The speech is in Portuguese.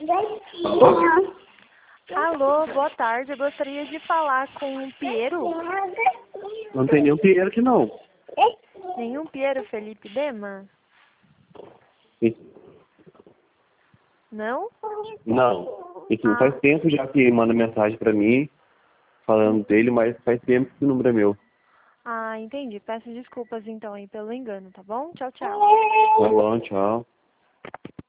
Alô, boa tarde. Eu gostaria de falar com o Piero. Não tem nenhum Piero aqui, não. Nenhum Piero Felipe Dema? Não? Não. Isso faz tempo já que manda mensagem pra mim, falando dele, mas faz tempo que o número é meu. Ah, entendi. Peço desculpas então aí pelo engano, tá bom? Tchau, tchau. Tá bom, tchau.